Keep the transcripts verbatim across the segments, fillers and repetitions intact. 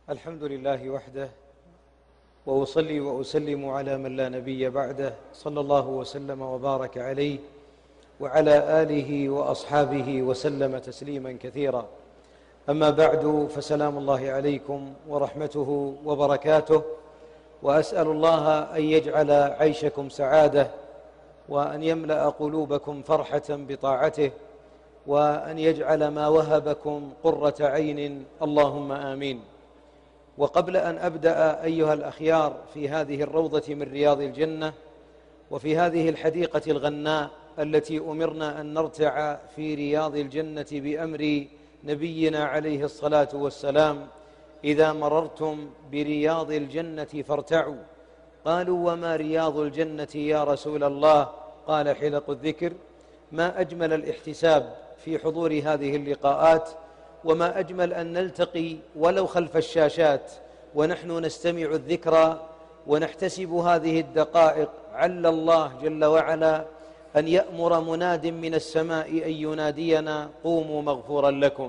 الحمد لله وحده، وأصلي وأسلم على من لا نبي بعده، صلى الله وسلم وبارك عليه وعلى آله وأصحابه وسلم تسليما كثيرا. أما بعد، فسلام الله عليكم ورحمته وبركاته، وأسأل الله أن يجعل عيشكم سعادة، وأن يملأ قلوبكم فرحة بطاعته، وأن يجعل ما وهبكم قرة عين، اللهم آمين. وقبل أن أبدأ أيها الأخيار في هذه الروضة من رياض الجنة، وفي هذه الحديقة الغناء التي أمرنا أن نرتع في رياض الجنة بأمر نبينا عليه الصلاة والسلام: إذا مررتم برياض الجنة فارتعوا. قالوا: وما رياض الجنة يا رسول الله؟ قال: حلق الذكر. ما أجمل الاحتساب في حضور هذه اللقاءات، وما أجمل أن نلتقي ولو خلف الشاشات ونحن نستمع الذكرى ونحتسب هذه الدقائق، عل الله جل وعلا أن يأمر مناد من السماء أن ينادينا: قوموا مغفورا لكم.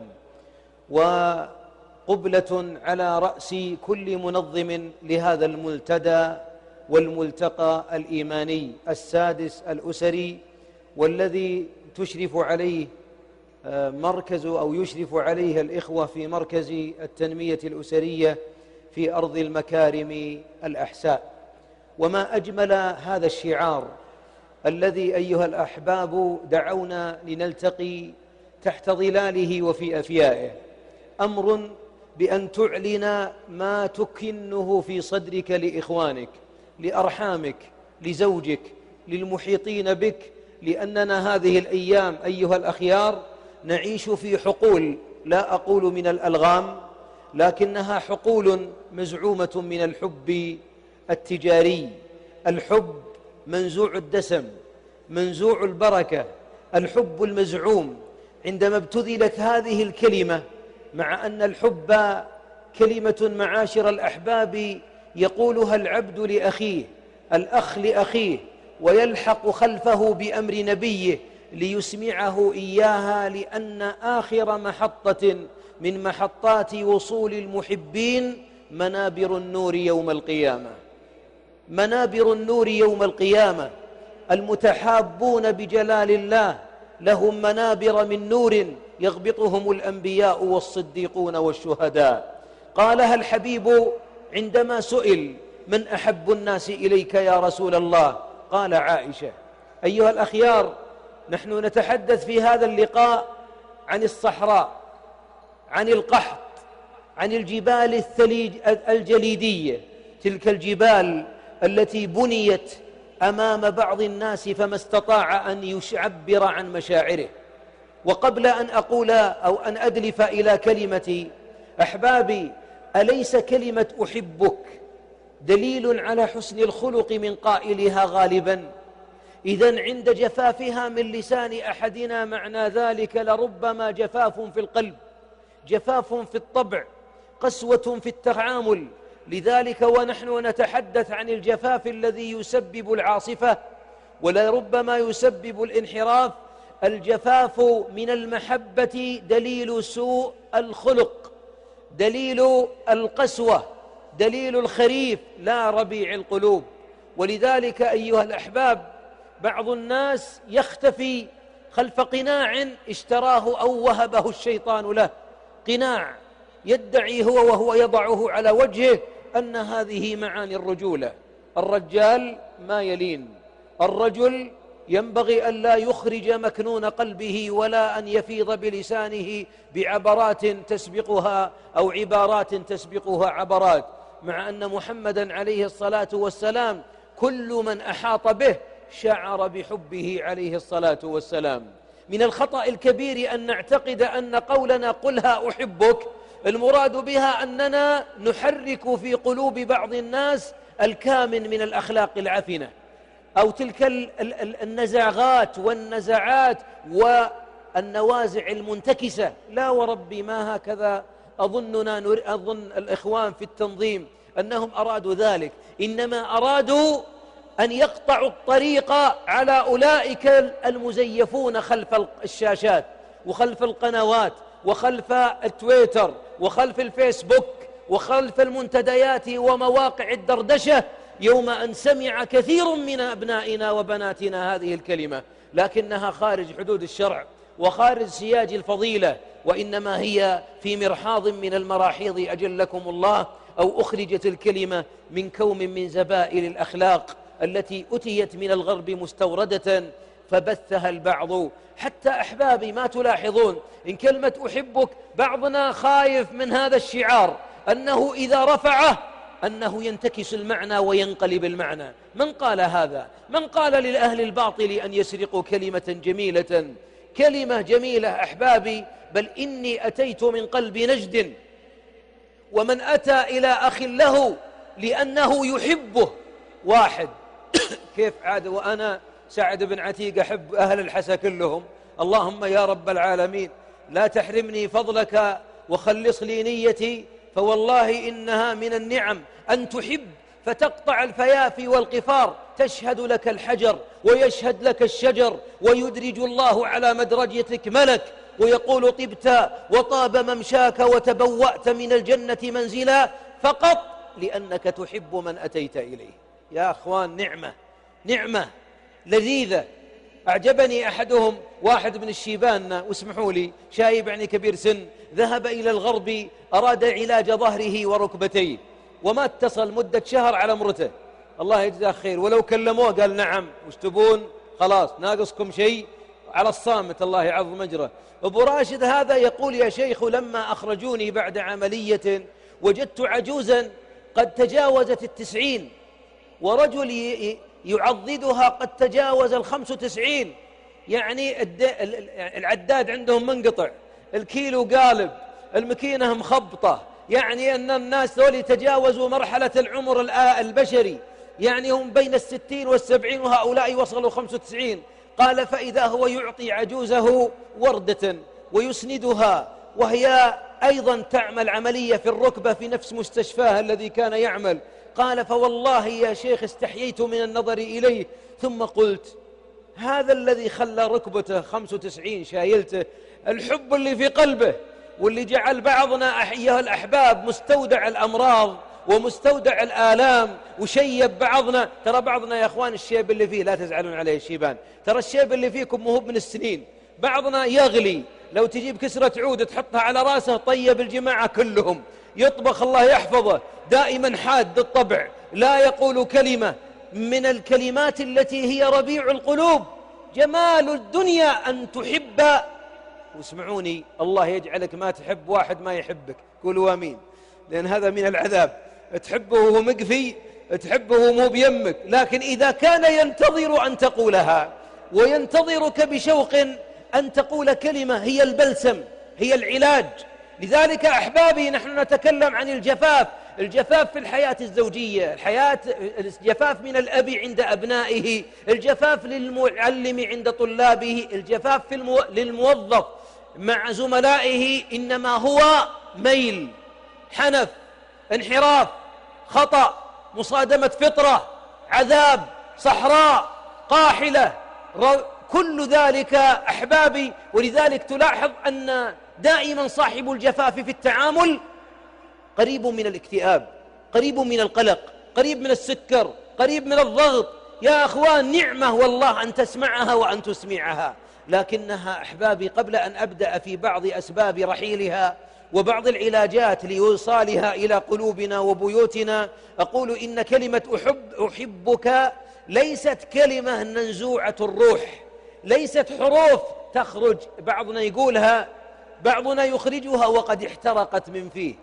وقبلة على رأس كل منظم لهذا الملتدى والملتقى الإيماني السادس الأسري، والذي تشرف عليه مركز أو يشرف عليه الإخوة في مركز التنمية الأسرية في أرض المكارم الأحساء. وما أجمل هذا الشعار الذي أيها الأحباب دعونا لنلتقي تحت ظلاله وفي أفيائه: أمر بأن تعلن ما تكنه في صدرك لإخوانك، لأرحامك، لزوجك، للمحيطين بك، لأننا هذه الأيام أيها الأخيار نعيش في حقول، لا أقول من الألغام، لكنها حقول مزعومة من الحب التجاري، الحب منزوع الدسم، منزوع البركة، الحب المزعوم. عندما ابتذلت هذه الكلمة، مع أن الحب كلمة معاشر الأحباب يقولها العبد لأخيه، الأخ لأخيه، ويلحق خلفه بأمر نبيه ليسمعه إياها، لأن آخر محطة من محطات وصول المحبين منابر النور يوم القيامة. منابر النور يوم القيامة، المتحابون بجلال الله لهم منابر من نور يغبطهم الأنبياء والصديقون والشهداء. قالها الحبيب عندما سئل: من أحب الناس إليك يا رسول الله؟ قال: عائشة. أيها الأخيار، نحن نتحدث في هذا اللقاء عن الصحراء، عن القحط، عن الجبال الثليج الجليدية، تلك الجبال التي بنيت أمام بعض الناس فما استطاع أن يعبر عن مشاعره. وقبل أن أقول أو أن أدلف إلى كلمتي، أحبابي، أليس كلمة أحبك دليل على حسن الخلق من قائلها غالبا؟ إذن عند جفافها من لسان أحدنا معنى ذلك لربما جفاف في القلب، جفاف في الطبع، قسوة في التعامل. لذلك ونحن نتحدث عن الجفاف الذي يسبب العاصفة ولربما يسبب الانحراف، الجفاف من المحبة دليل سوء الخلق، دليل القسوة، دليل الخريف لا ربيع القلوب. ولذلك أيها الأحباب، بعض الناس يختفي خلف قناع اشتراه أو وهبه الشيطان له، قناع يدعي هو وهو يضعه على وجهه أن هذه معاني الرجولة. الرجال ما يلين، الرجل ينبغي أن لا يخرج مكنون قلبه ولا أن يفيض بلسانه بعبرات تسبقها أو عبارات تسبقها عبرات، مع أن محمدا عليه الصلاة والسلام كل من أحاط به شعر بحبه عليه الصلاة والسلام. من الخطأ الكبير أن نعتقد أن قولنا قلها أحبك المراد بها أننا نحرك في قلوب بعض الناس الكامن من الأخلاق العفنة أو تلك النزاغات والنزعات والنوازع المنتكسة. لا وربي، ما هكذا أظننا أظن الإخوان في التنظيم أنهم أرادوا ذلك، إنما أرادوا أن يقطعوا الطريق على أولئك المزيفون خلف الشاشات وخلف القنوات وخلف التويتر وخلف الفيسبوك وخلف المنتديات ومواقع الدردشة يوم أن سمع كثير من أبنائنا وبناتنا هذه الكلمة، لكنها خارج حدود الشرع وخارج سياج الفضيلة، وإنما هي في مرحاض من المراحيض أجلكم الله، أو أخرجت الكلمة من كوم من زبائل الأخلاق التي أتيت من الغرب مستوردة فبثها البعض. حتى أحبابي ما تلاحظون إن كلمة أحبك بعضنا خايف من هذا الشعار أنه إذا رفعه أنه ينتكس المعنى وينقلب المعنى. من قال هذا؟ من قال للأهل الباطل أن يسرقوا كلمة جميلة؟ كلمة جميلة أحبابي، بل إني أتيت من قلب نجد، ومن أتى إلى أخ له لأنه يحبه واحد كيف عاد وأنا سعد بن عتيق أحب أهل الحسا كلهم، اللهم يا رب العالمين لا تحرمني فضلك وخلص لي نيتي، فوالله إنها من النعم أن تحب فتقطع الفيافي والقفار، تشهد لك الحجر ويشهد لك الشجر، ويدرج الله على مدرجتك ملك ويقول طبت وطاب ممشاك وتبوأت من الجنة منزلا، فقط لأنك تحب من أتيت إليه. يا أخوان نعمة نعمة لذيذة. أعجبني أحدهم واحد من الشيبان، واسمحوا لي شايب يعني كبير سن، ذهب إلى الغرب أراد علاج ظهره وركبتيه، وما اتصل مدة شهر على مرته، الله يجزاه خير، ولو كلموه قال نعم وش تبون خلاص ناقصكم شيء، على الصامت الله يعظم أجره. أبو راشد هذا يقول يا شيخ لما أخرجوني بعد عملية وجدت عجوزا قد تجاوزت التسعين، ورجل يعضدها قد تجاوز الخمس وتسعين، يعني العداد عندهم منقطع، الكيلو قالب، المكينة مخبطة، يعني أن الناس ذولي تجاوزوا مرحلة العمر البشري، يعني هم بين الستين والسبعين وهؤلاء وصلوا خمس وتسعين. قال فإذا هو يعطي عجوزه وردة ويسندها، وهي أيضا تعمل عملية في الركبة في نفس مستشفاه الذي كان يعمل. قال فوالله يا شيخ استحييت من النظر إليه، ثم قلت هذا الذي خلى ركبته خمس وتسعين شايلته الحب اللي في قلبه، واللي جعل بعضنا أيها الأحباب مستودع الأمراض ومستودع الآلام، وشيب بعضنا. ترى بعضنا يا أخوان الشيب اللي فيه لا تزعلون عليه الشيبان، ترى الشيب اللي فيكم مهوب من السنين. بعضنا يغلي، لو تجيب كسرة عود تحطها على راسه طيب الجماعة كلهم، يطبخ الله يحفظه، دائما حاد الطبع، لا يقول كلمة من الكلمات التي هي ربيع القلوب. جمال الدنيا أن تحب، واسمعوني الله يجعلك ما تحب واحد ما يحبك، قولوا آمين، لأن هذا من العذاب. تحبه وهو مقفي، تحبه وهو مو بيمك، لكن إذا كان ينتظر أن تقولها وينتظرك بشوق أن تقول كلمة هي البلسم، هي العلاج. لذلك أحبابي نحن نتكلم عن الجفاف، الجفاف في الحياة الزوجية، الحياة الجفاف من الأب عند أبنائه، الجفاف للمعلم عند طلابه، الجفاف في المو... للموظف مع زملائه، إنما هو ميل، حنف، انحراف، خطأ، مصادمة فطرة، عذاب، صحراء، قاحلة، كل ذلك أحبابي. ولذلك تلاحظ أن دائما صاحب الجفاف في التعامل قريب من الاكتئاب، قريب من القلق، قريب من السكر، قريب من الضغط. يا أخوان نعمة والله أن تسمعها وأن تسمعها، لكنها أحبابي قبل أن أبدأ في بعض أسباب رحيلها وبعض العلاجات لإيصالها إلى قلوبنا وبيوتنا، أقول إن كلمة أحب أحبك ليست كلمة ننزوعة الروح، ليست حروف تخرج بعضنا يقولها، بعضنا يخرجها وقد احترقت من فيه،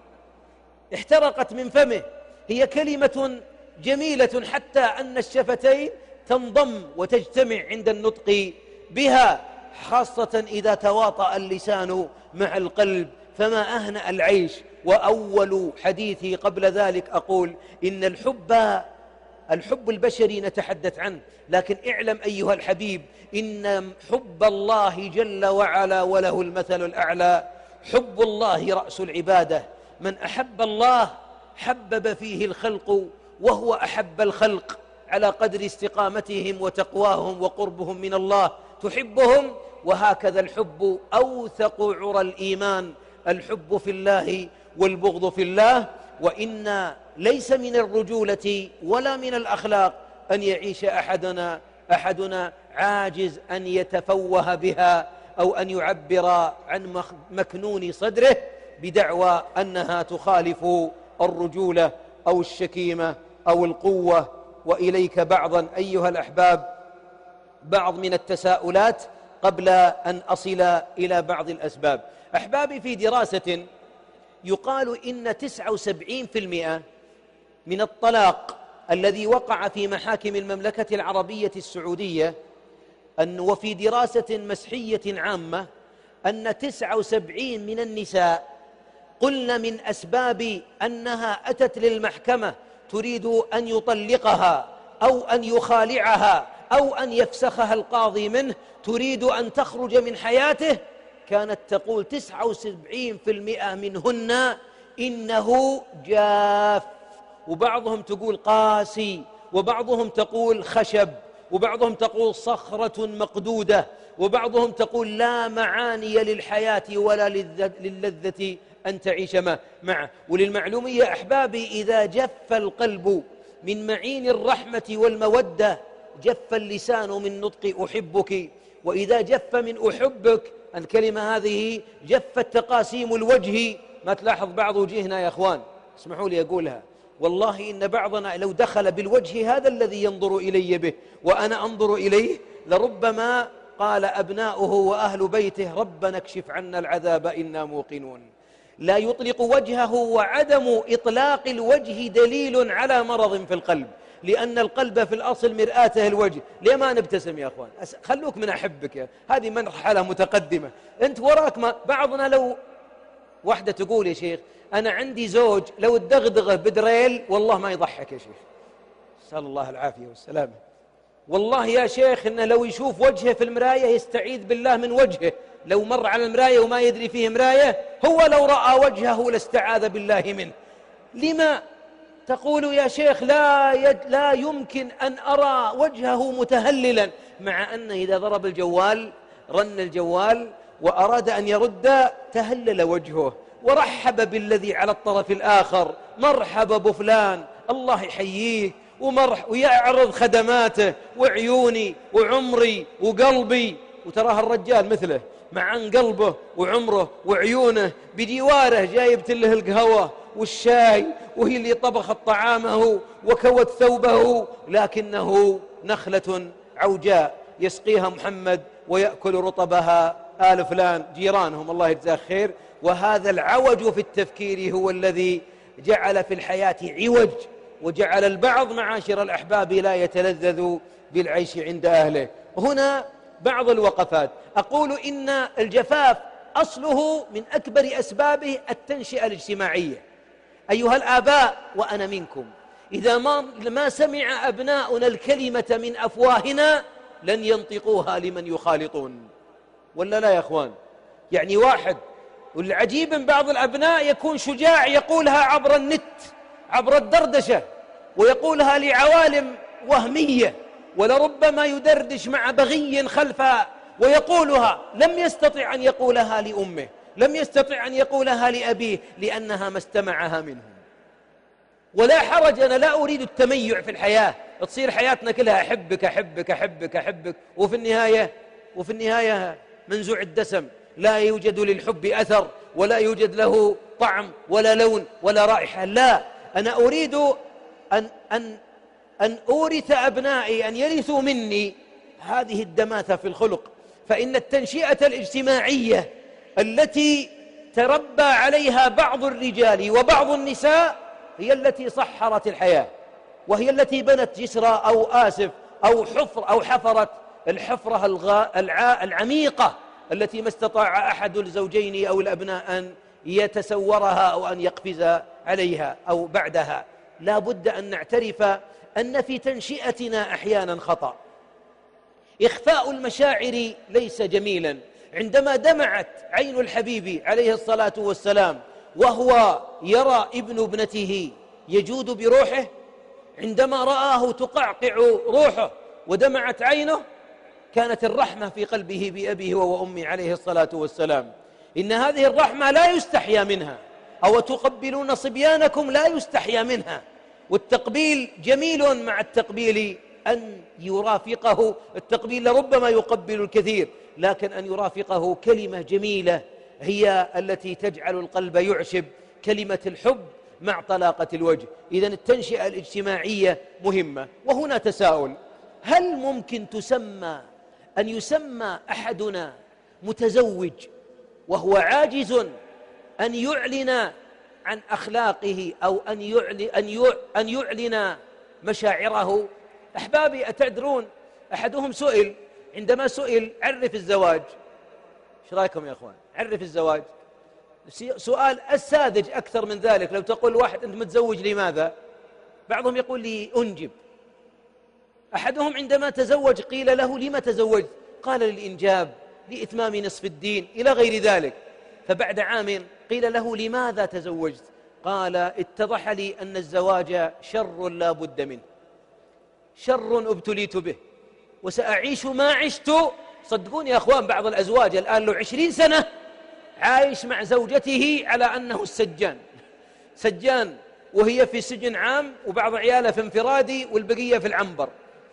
احترقت من فمه. هي كلمة جميلة حتى أن الشفتين تنضم وتجتمع عند النطق بها، خاصة إذا تواطأ اللسان مع القلب، فما أهنأ العيش. وأول حديثي قبل ذلك أقول إن الحب الحب البشري نتحدث عنه، لكن اعلم أيها الحبيب إن حب الله جل وعلا وله المثل الأعلى، حب الله رأس العبادة. من أحب الله حبب فيه الخلق، وهو أحب الخلق على قدر استقامتهم وتقواهم وقربهم من الله تحبهم. وهكذا الحب أوثق عرى الإيمان، الحب في الله والبغض في الله. وإن ليس من الرجولة ولا من الأخلاق أن يعيش أحدنا أحدنا عاجز أن يتفوه بها أو أن يعبر عن مكنون صدره بدعوى أنها تخالف الرجولة أو الشكيمة أو القوة. وإليك بعضا أيها الأحباب بعض من التساؤلات قبل أن أصل إلى بعض الأسباب. أحبابي، في دراسة يقال إن تسعة وسبعين بالمئة من الطلاق الذي وقع في محاكم المملكة العربية السعودية، أن وفي دراسة مسحية عامة أن تسعة وسبعين من النساء قلن من أسباب أنها أتت للمحكمة تريد أن يطلقها أو أن يخالعها أو أن يفسخها القاضي منه، تريد أن تخرج من حياته، كانت تقول تسعة وسبعين بالمئة منهن إنه جاف، وبعضهم تقول قاسي، وبعضهم تقول خشب، وبعضهم تقول صخرة مقدودة، وبعضهم تقول لا معاني للحياة ولا للذة أن تعيش معه. وللمعلومية أحبابي، إذا جف القلب من معين الرحمة والمودة جف اللسان من نطق أحبك، وإذا جف من أحبك الكلمة هذه جفت تقاسيم الوجه. ما تلاحظ بعض وجهنا يا أخوان، اسمحوا لي أقولها، والله إن بعضنا لو دخل بالوجه هذا الذي ينظر إلي به وأنا أنظر إليه لربما قال أبناؤه وأهل بيته ربنا اكشف عنا العذاب إنا موقنون. لا يطلق وجهه، وعدم إطلاق الوجه دليل على مرض في القلب، لأن القلب في الأصل مرآته الوجه. ليه ما نبتسم يا أخوان؟ خلوك من أحبك يا. هذه مرحلة متقدمة. أنت وراك ما بعضنا لو واحدة تقول يا شيخ أنا عندي زوج لو الدغدغه بدريل والله ما يضحك يا شيخ، نسأل الله العافية والسلامة. والله يا شيخ إنه لو يشوف وجهه في المراية يستعيذ بالله من وجهه، لو مر على المراية وما يدري فيه مراية، هو لو رأى وجهه لاستعاذ بالله منه. لما تقول يا شيخ لا, يد لا يمكن أن أرى وجهه متهللا، مع أنه إذا ضرب الجوال رن الجوال وأراد أن يرد تهلل وجهه ورحب بالذي على الطرف الآخر، مرحبا بفلان الله يحييك، ومرح ويعرض خدماته وعيوني وعمري وقلبي. وتراها الرجال مثله مع أن قلبه وعمره وعيونه بجواره جايبت له القهوة والشاي، وهي اللي طبخت طعامه وكوت ثوبه، لكنه نخلة عوجاء يسقيها محمد ويأكل رطبها آل فلان جيرانهم الله يجزاه خير. وهذا العوج في التفكير هو الذي جعل في الحياة عوج، وجعل البعض معاشر الأحباب لا يتلذذ بالعيش عند أهله. هنا بعض الوقفات. أقول إن الجفاف أصله من أكبر أسبابه التنشئة الاجتماعية. أيها الآباء وأنا منكم، إذا ما, ما سمع أبناؤنا الكلمة من أفواهنا لن ينطقوها لمن يخالطون، ولا لا يا أخوان؟ يعني واحد، والعجيب من بعض الأبناء يكون شجاع يقولها عبر النت عبر الدردشة، ويقولها لعوالم وهمية، ولربما يدردش مع بغي خلفها ويقولها، لم يستطع أن يقولها لأمه، لم يستطع أن يقولها لأبيه، لأنها ما استمعها منهم. ولا حرج، أنا لا أريد التميع في الحياة، تصير حياتنا كلها أحبك أحبك أحبك أحبك، وفي النهاية وفي النهاية منزوع الدسم، لا يوجد للحب أثر، ولا يوجد له طعم ولا لون ولا رائحة. لا، أنا أريد أن, أن, أن أورث أبنائي أن يرثوا مني هذه الدماثة في الخلق. فإن التنشئة الاجتماعية التي تربى عليها بعض الرجال وبعض النساء هي التي صحرت الحياة، وهي التي بنت جسر أو آسف أو حفر أو حفرت الحفرة العميقة التي ما استطاع أحد الزوجين أو الأبناء أن يتسورها أو أن يقفز عليها أو بعدها. لا بد أن نعترف أن في تنشئتنا أحيانا خطأ. إخفاء المشاعر ليس جميلا. عندما دمعت عين الحبيب عليه الصلاة والسلام وهو يرى ابن ابنته يجود بروحه، عندما رآه تقعقع روحه ودمعت عينه، كانت الرحمة في قلبه بأبيه وأمه عليه الصلاة والسلام. إن هذه الرحمة لا يستحيا منها، أو تقبلون صبيانكم لا يستحيا منها. والتقبيل جميل، مع التقبيل أن يرافقه التقبيل لربما يقبل الكثير، لكن أن يرافقه كلمة جميلة هي التي تجعل القلب يعشب، كلمة الحب مع طلاقة الوجه. إذن التنشئة الاجتماعية مهمة. وهنا تساؤل: هل ممكن تسمى أن يسمى أحدنا متزوج وهو عاجز أن يعلن عن أخلاقه أو أن يعلن, أن يعلن مشاعره؟ أحبابي، أتدرون أحدهم سئل، عندما سئل عرف الزواج، ايش رايكم يا أخوان؟ عرف الزواج، سؤال الساذج أكثر من ذلك. لو تقول واحد أنت متزوج لماذا؟ بعضهم يقول لي أنجب. أحدهم عندما تزوج قيل له لما تزوجت؟ قال للإنجاب، لإتمام نصف الدين، إلى غير ذلك. فبعد عام قيل له لماذا تزوجت؟ قال اتضح لي أن الزواج شر لا بد منه، شر ابتليت به وسأعيش ما عشت. صدقوني يا أخوان، بعض الأزواج الآن له عشرين سنة عايش مع زوجته على أنه السجان، سجان وهي في سجن عام، وبعض عياله في انفرادي والبقية في العنبر.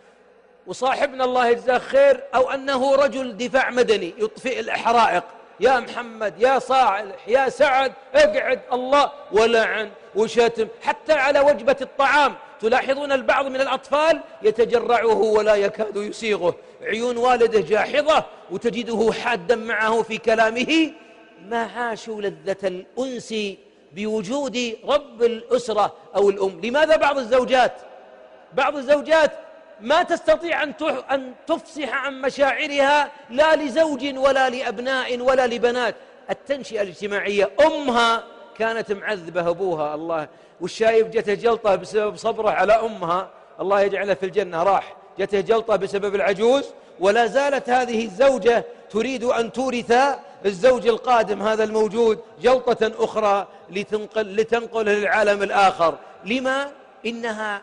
وصاحبنا الله يجزاه خير أو أنه رجل دفاع مدني يطفئ الحرائق، يا محمد يا صالح يا سعد اقعد، الله ولعن وشتم حتى على وجبة الطعام. تلاحظون البعض من الأطفال يتجرعه ولا يكاد يسيغه، عيون والده جاحظة، وتجده حادا معه في كلامه. ما عاشوا لذة الأنس بوجود رب الأسرة أو الأم. لماذا بعض الزوجات بعض الزوجات ما تستطيع أن تفصح عن مشاعرها لا لزوج ولا لأبناء ولا لبنات؟ التنشئة الاجتماعية. أمها كانت معذبة أبوها، الله، والشايب جته جلطة بسبب صبره على أمها، الله يجعله في الجنة، راح جته جلطة بسبب العجوز، ولا زالت هذه الزوجة تريد أن تورث الزوج القادم هذا الموجود جلطة أخرى لتنقل لتنقله للعالم الآخر. لما؟ إنها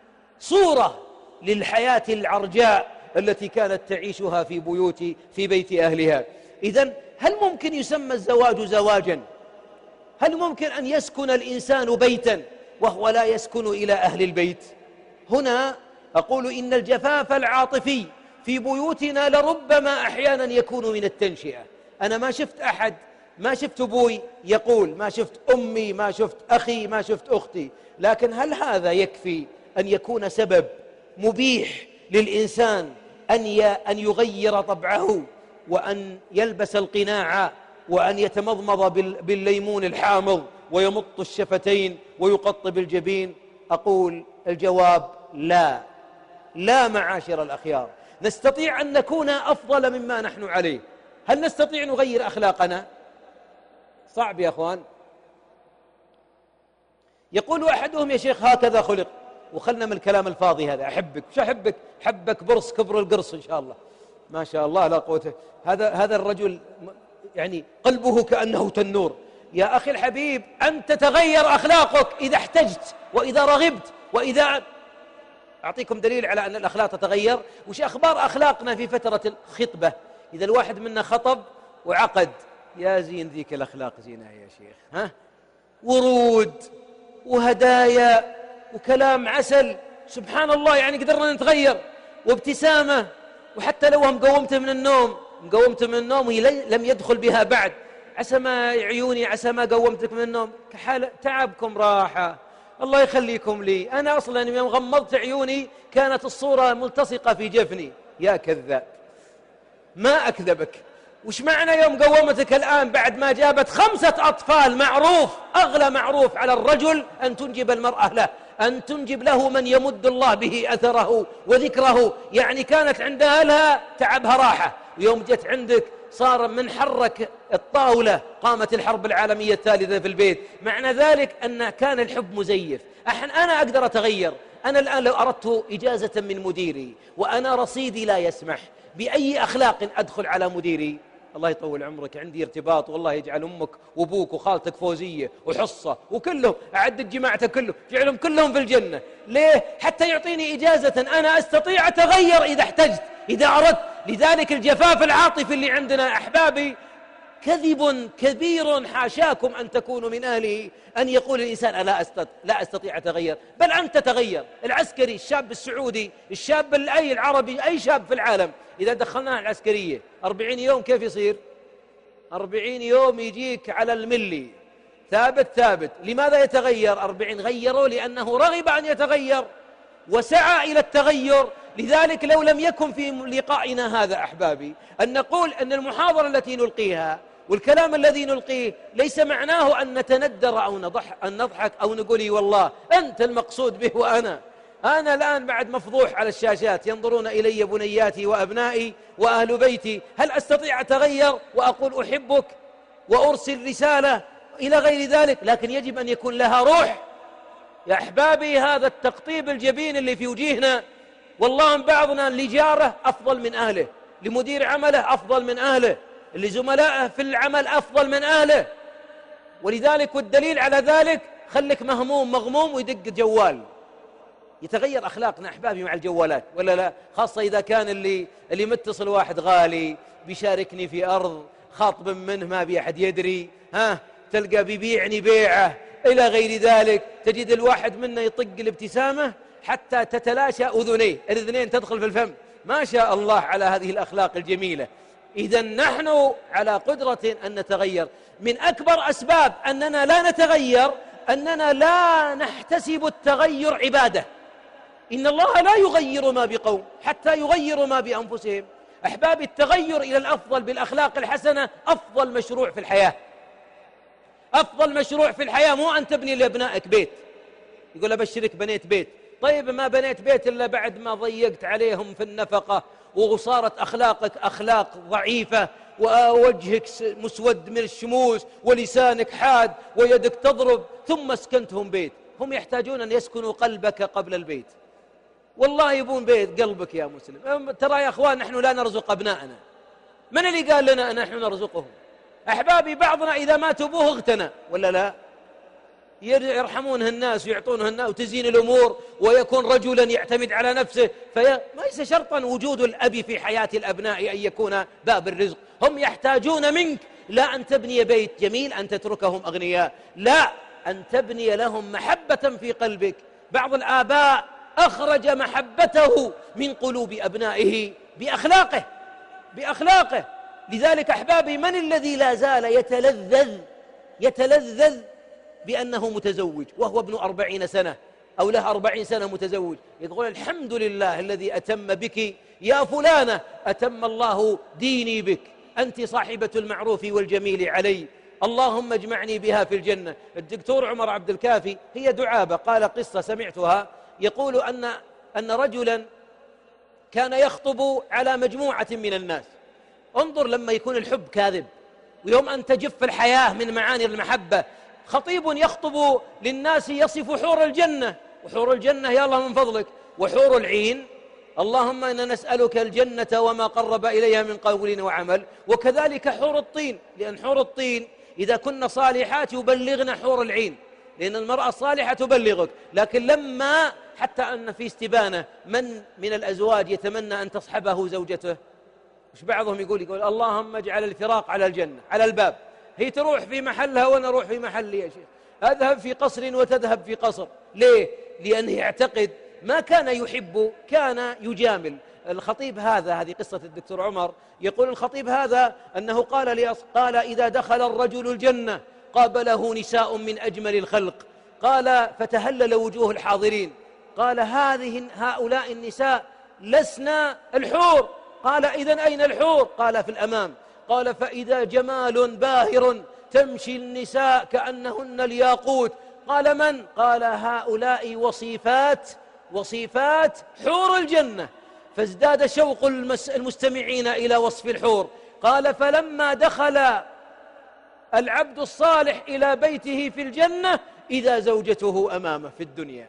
صورة للحياة العرجاء التي كانت تعيشها في بيوت في بيت أهلها. إذن هل ممكن يسمى الزواج زواجا؟ هل ممكن أن يسكن الإنسان بيتا وهو لا يسكن إلى أهل البيت؟ هنا أقول إن الجفاف العاطفي في بيوتنا لربما أحيانا يكون من التنشئة. أنا ما شفت أحد، ما شفت أبوي يقول، ما شفت أمي، ما شفت أخي، ما شفت أختي، لكن هل هذا يكفي أن يكون سبب مبيح للإنسان أن أن يغير طبعه وأن يلبس القناع وأن يتمضمض بالليمون الحامض ويمط الشفتين ويقطب الجبين؟ أقول الجواب لا، لا معاشر الأخيار. نستطيع أن نكون أفضل مما نحن عليه. هل نستطيع نغير أخلاقنا؟ صعب يا أخوان. يقول أحدهم يا شيخ هكذا خلق، وخلنا من الكلام الفاضي هذا، أحبك، شو أحبك؟ حبك برص كبر القرص إن شاء الله، ما شاء الله لا قوة. هذا هذا الرجل يعني قلبه كأنه تنور. يا أخي الحبيب، أن تتغير أخلاقك إذا احتجت وإذا رغبت وإذا. أعطيكم دليل على أن الأخلاق تتغير. وش أخبار أخلاقنا في فترة الخطبة؟ إذا الواحد منا خطب وعقد، يا زين ذيك الأخلاق زينة يا شيخ، ها، ورود وهدايا وكلام عسل، سبحان الله، يعني قدرنا نتغير، وابتسامة. وحتى لو هم قومته من النوم قومته من النوم وهي لم يدخل بها بعد، عسى ما عيوني، عسى ما قومتك من النوم، كحال تعبكم راحة، الله يخليكم لي، أنا أصلا يوم غمضت عيوني كانت الصورة ملتصقة في جفني. يا كذاب، ما أكذبك. وش معنى يوم قومتك الآن بعد ما جابت خمسة أطفال؟ معروف، أغلى معروف على الرجل أن تنجب المرأة له، أن تنجب له من يمد الله به أثره وذكره. يعني كانت عند أهلها تعبها راحة، ويوم جت عندك صار من حرك الطاولة قامت الحرب العالمية الثالثة في البيت. معنى ذلك أن كان الحب مزيف. أنا أقدر أتغير. أنا الآن لو أردت إجازة من مديري وأنا رصيدي لا يسمح، بأي أخلاق أدخل على مديري؟ الله يطول عمرك، عندي ارتباط، والله يجعل أمك وأبوك وخالتك فوزية وحصة وكلهم أعدد جماعته كله، جعلهم كلهم في الجنة. ليه؟ حتى يعطيني إجازة أنا أستطيع أتغير إذا احتجت، إذا أردت. لذلك الجفاف العاطفي اللي عندنا أحبابي كذب كبير حاشاكم أن تكونوا من أهله أن يقول الإنسان أنا أستطيع لا أستطيع أتغير، بل أنت تغير. العسكري، الشاب السعودي، الشاب أي العربي، أي شاب في العالم إذا دخلناه العسكرية أربعين يوم كيف يصير؟ أربعين يوم يجيك على الملي ثابت ثابت. لماذا يتغير؟ أربعين غيروا لأنه رغب أن يتغير وسعى إلى التغير. لذلك لو لم يكن في لقائنا هذا أحبابي أن نقول أن المحاضرة التي نلقيها والكلام الذي نلقيه ليس معناه أن نتندر أو نضح أن نضحك أو نقول والله أنت المقصود به وأنا أنا الآن بعد مفضوح على الشاشات ينظرون إلي بنياتي وأبنائي وأهل بيتي، هل أستطيع أتغير وأقول أحبك وأرسل رسالة إلى غير ذلك؟ لكن يجب أن يكون لها روح. يا أحبابي هذا التقطيب الجبين اللي في وجيهنا، والله بعضنا لجاره أفضل من أهله، لمدير عمله أفضل من أهله، لزملائه في العمل أفضل من أهله. ولذلك والدليل على ذلك خلك مهموم مغموم ويدق جوال. يتغير أخلاقنا أحبابي مع الجوالات ولا لا؟ خاصة إذا كان اللي اللي متصل واحد غالي بيشاركني في أرض، خاطب منه ما بي أحد يدري، ها تلقى بيبيعني بيعه إلى غير ذلك. تجد الواحد منا يطق الابتسامة حتى تتلاشى أذنيه، الأذنين تدخل في الفم. ما شاء الله على هذه الأخلاق الجميلة. إذا نحن على قدرة أن نتغير. من أكبر أسباب أننا لا نتغير أننا لا نحتسب التغير عبادة. إن الله لا يغير ما بقوم حتى يغيروا ما بأنفسهم. أحبابي التغير إلى الأفضل بالأخلاق الحسنة أفضل مشروع في الحياة، أفضل مشروع في الحياة. مو أن تبني لأبنائك بيت يقول أبشرك بنيت بيت، طيب ما بنيت بيت إلا بعد ما ضيقت عليهم في النفقة وصارت أخلاقك أخلاق ضعيفة ووجهك مسود من الشموس ولسانك حاد ويدك تضرب، ثم اسكنتهم بيت. هم يحتاجون أن يسكنوا قلبك قبل البيت. والله يبون بيت قلبك يا مسلم. ترى يا أخوان نحن لا نرزق أبناءنا، من اللي قال لنا أن نحن نرزقهم؟ أحبابي بعضنا إذا مات أبوه اغتنى ولا لا؟ يرحمونه الناس ويعطونه الناس وتزين الأمور ويكون رجلا يعتمد على نفسه. في ليس شرطا وجود الأب في حياة الأبناء أن يكون باب الرزق. هم يحتاجون منك لا أن تبني بيت جميل أن تتركهم أغنياء، لا، أن تبني لهم محبة في قلبك. بعض الآباء أخرج محبته من قلوب أبنائه بأخلاقه بأخلاقه. لذلك أحبابي من الذي لا زال يتلذذ يتلذذ بأنه متزوج وهو ابن أربعين سنة أو له أربعين سنة متزوج، يقول الحمد لله الذي أتم بك يا فلانة، أتم الله ديني بك، أنت صاحبة المعروف والجميل علي، اللهم اجمعني بها في الجنة. الدكتور عمر عبد الكافي هي دعابة قال قصة سمعتها، يقول أن أن رجلا كان يخطب على مجموعة من الناس. انظر لما يكون الحب كاذب ويوم أن تجف الحياة من معاني المحبة. خطيب يخطب للناس يصف حور الجنة، وحور الجنة يا الله من فضلك، وحور العين اللهم إنا نسألك الجنة وما قرب إليها من قول وعمل، وكذلك حور الطين، لأن حور الطين إذا كنا صالحات يبلغنا حور العين، لأن المرأة الصالحة تبلغك. لكن لما حتى أن في استبانة من من الأزواج يتمنى أن تصحبه زوجته، مش بعضهم يقول يقول اللهم اجعل الفراق على الجنة على الباب، هي تروح في محلها وأنا أروح في محلي يا شيخ، أذهب في قصر وتذهب في قصر. ليه؟ لأنه يعتقد ما كان يحب كان يجامل. الخطيب هذا، هذه قصة الدكتور عمر، يقول الخطيب هذا أنه قال لي قال إذا دخل الرجل الجنة قابله نساء من أجمل الخلق، قال فتهلل وجوه الحاضرين، قال هذه هؤلاء النساء لسنا الحور، قال إذن أين الحور؟ قال في الأمام، قال فإذا جمال باهر تمشي النساء كأنهن الياقوت، قال من؟ قال هؤلاء وصيفات وصيفات حور الجنة. فازداد شوق المستمعين إلى وصف الحور. قال فلما دخل العبد الصالح إلى بيته في الجنة إذا زوجته أمامه في الدنيا.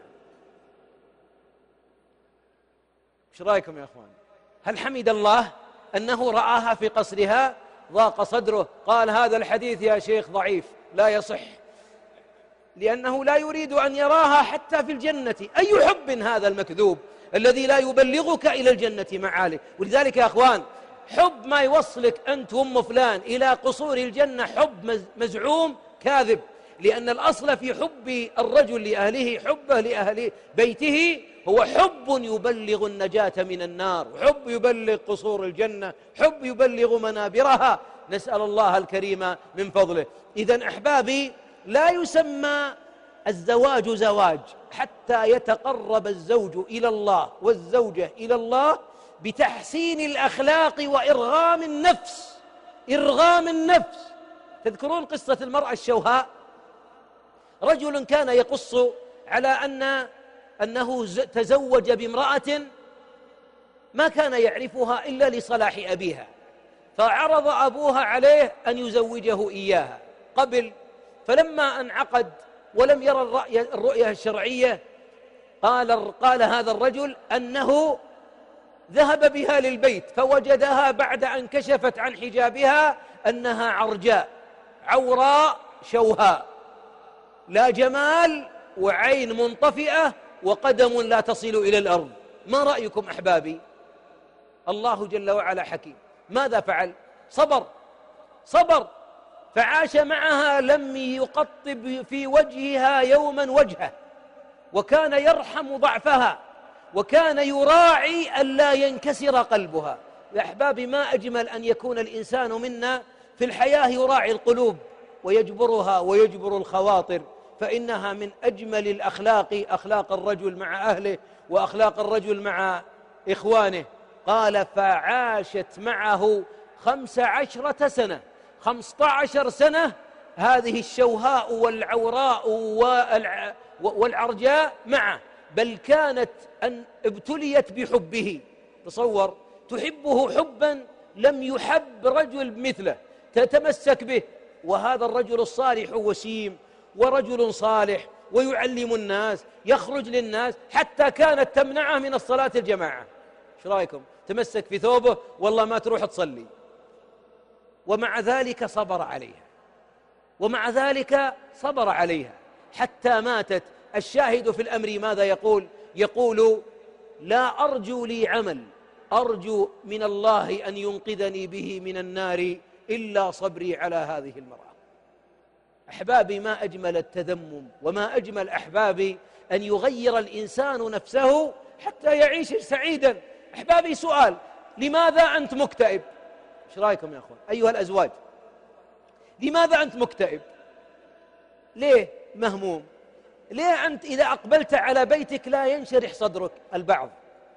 ايش رأيكم يا أخوان؟ هل حمد الله أنه رآها في قصرها؟ ضاق صدره، قال هذا الحديث يا شيخ ضعيف لا يصح، لأنه لا يريد أن يراها حتى في الجنة. أي حب هذا المكذوب الذي لا يبلغك إلى الجنة معالي. ولذلك يا أخوان حب ما يوصلك أنت وأم فلان إلى قصور الجنة حب مزعوم كاذب، لأن الأصل في حب الرجل لأهله حبه لأهل بيته هو حب يبلغ النجاة من النار، حب يبلغ قصور الجنة، حب يبلغ منابرها، نسأل الله الكريم من فضله. إذن أحبابي، لا يسمى الزواج زواج حتى يتقرب الزوج إلى الله والزوجة إلى الله بتحسين الأخلاق وإرغام النفس. إرغام النفس. تذكرون قصة المرأة الشوهاء؟ رجل كان يقص على أن أنه تزوج بامرأة ما كان يعرفها إلا لصلاح أبيها، فعرض أبوها عليه أن يزوجه إياها قبل، فلما انعقد ولم يرى الرؤية, الرؤية الشرعية قال, قال هذا الرجل أنه ذهب بها للبيت فوجدها بعد أن كشفت عن حجابها أنها عرجاء عوراء شوهاء، لا جمال وعين منطفئة وقدم لا تصل إلى الأرض. ما رأيكم أحبابي؟ الله جل وعلا حكيم. ماذا فعل؟ صبر صبر فعاش معها، لم يقطب في وجهها يوما وجهه، وكان يرحم ضعفها، وكان يراعي ألا ينكسر قلبها. يا أحبابي، ما أجمل أن يكون الإنسان منا في الحياة يراعي القلوب ويجبرها ويجبر الخواطر، فإنها من أجمل الأخلاق أخلاق الرجل مع أهله وأخلاق الرجل مع إخوانه. قال فعاشت معه خمس عشرة سنة، خمسة عشر سنة، هذه الشوهاء والعوراء والعرجاء معه، بل كانت أن ابتليت بحبه. تصور، تحبه حبا لم يحب رجل مثله، تتمسك به. وهذا الرجل الصالح وسيم ورجل صالح ويعلم الناس، يخرج للناس، حتى كانت تمنعه من الصلاة الجماعة. ايش رايكم؟ تمسك في ثوبه والله ما تروح تصلي، ومع ذلك صبر عليها، ومع ذلك صبر عليها حتى ماتت. الشاهد في الأمر ماذا يقول؟ يقول لا أرجو لي عمل أرجو من الله أن ينقذني به من النار إلا صبري على هذه المرأة. أحبابي، ما أجمل التذمم، وما أجمل أحبابي أن يغير الإنسان نفسه حتى يعيش سعيدا. أحبابي، سؤال: لماذا أنت مكتئب؟ ايش رايكم يا أخوان أيها الأزواج؟ لماذا أنت مكتئب؟ ليه مهموم؟ ليه أنت إذا أقبلت على بيتك لا ينشرح صدرك؟ البعض.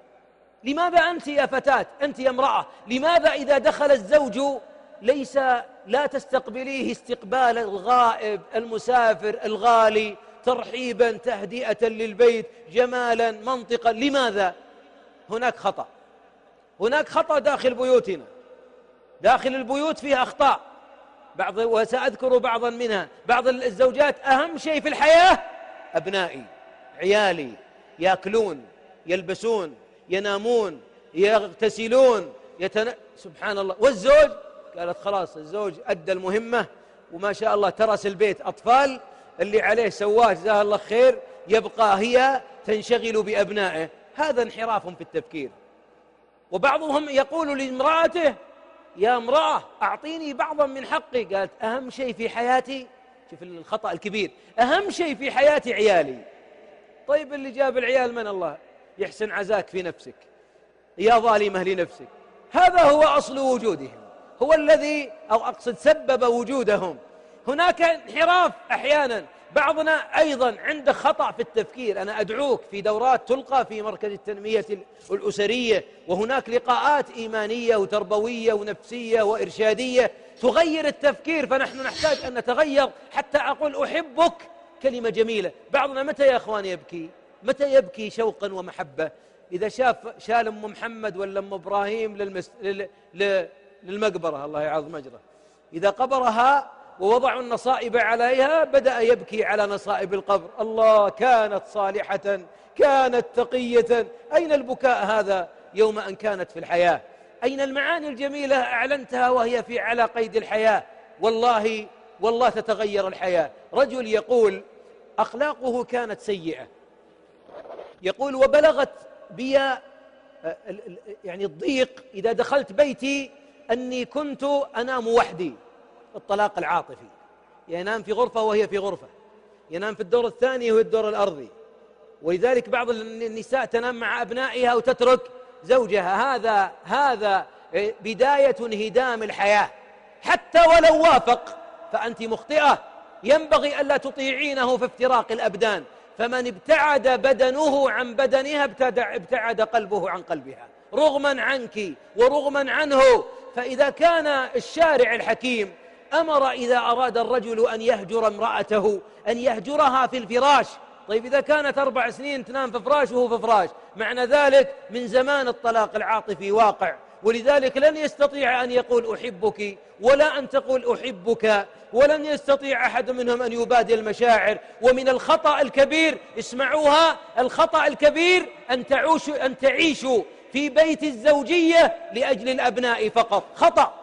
لماذا أنت يا فتاة، أنت يا امرأة، لماذا إذا دخل الزوج ليس لا تستقبليه استقبال الغائب المسافر الغالي، ترحيبا تهدئة للبيت، جمالا منطقا؟ لماذا؟ هناك خطأ، هناك خطأ داخل بيوتنا. داخل البيوت فيها أخطاء، بعض وسأذكر بعضا منها. بعض الزوجات أهم شيء في الحياة أبنائي، عيالي، يأكلون، يلبسون، ينامون، يغتسلون، يتن... سبحان الله. والزوج قالت خلاص الزوج أدى المهمة وما شاء الله ترس البيت، أطفال اللي عليه سواه جزاه الله خير، يبقى هي تنشغل بأبنائه. هذا انحراف في التفكير. وبعضهم يقول لامرأته يا امرأة أعطيني بعضا من حقي، قالت أهم شيء في حياتي، شوف الخطأ الكبير، أهم شيء في حياتي عيالي. طيب اللي جاب العيال من الله؟ يحسن عزاك في نفسك يا ظالمة لنفسك. هذا هو أصل وجودهم، هو الذي أو أقصد سبب وجودهم. هناك انحراف أحيانا. بعضنا أيضا عنده خطأ في التفكير. أنا أدعوك في دورات تلقى في مركز التنمية الأسرية، وهناك لقاءات إيمانية وتربوية ونفسية وإرشادية تغير التفكير. فنحن نحتاج أن نتغير حتى أقول أحبك كلمة جميلة. بعضنا متى يا أخوان يبكي؟ متى يبكي شوقا ومحبة؟ إذا شاف شال أم محمد ولا أم إبراهيم للمس... لل... لل... للمقبرة، الله يعظم أجره، إذا قبرها ووضعوا النصائب عليها بدأ يبكي على نصائب القبر. الله، كانت صالحة، كانت تقية. أين البكاء هذا يوم أن كانت في الحياة؟ أين المعاني الجميلة أعلنتها وهي في على قيد الحياة؟ والله والله تتغير الحياة. رجل يقول أخلاقه كانت سيئة، يقول وبلغت بي يعني الضيق، إذا دخلت بيتي أني كنت أنام وحدي، الطلاق العاطفي، ينام في غرفة وهي في غرفة، ينام في الدور الثاني وهي الدور الأرضي. ولذلك بعض النساء تنام مع أبنائها وتترك زوجها. هذا هذا بداية انهدام الحياة. حتى ولو وافق فأنت مخطئة، ينبغي ألا تطيعينه في افتراق الأبدان. فمن ابتعد بدنه عن بدنها ابتعد قلبه عن قلبها، رغما عنك ورغما عنه. فإذا كان الشارع الحكيم أمر إذا أراد الرجل أن يهجر امرأته أن يهجرها في الفراش، طيب إذا كانت أربع سنين تنام في فراش وهو في فراش، معنى ذلك من زمان الطلاق العاطفي واقع. ولذلك لن يستطيع أن يقول أحبك ولا أن تقول أحبك، ولن يستطيع أحد منهم أن يبادل المشاعر. ومن الخطأ الكبير، اسمعوها، الخطأ الكبير أن تعيشوا أن تعيشوا في بيت الزوجية لأجل الأبناء فقط. خطأ